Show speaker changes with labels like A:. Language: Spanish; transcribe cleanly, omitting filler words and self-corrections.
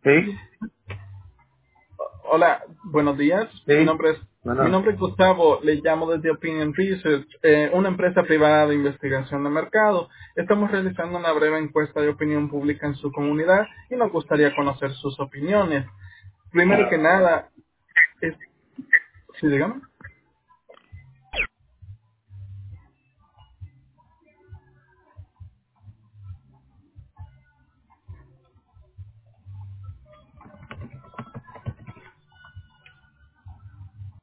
A: Sí,
B: Hola, buenos días.
A: sí.
B: Mi
A: Bueno,
B: nombre es Gustavo. Le llamo desde Opinion Research, una empresa privada de investigación de mercado. Estamos realizando una breve encuesta de opinión pública en su comunidad y nos gustaría conocer sus opiniones. Primero que nada, es, sí, dígame.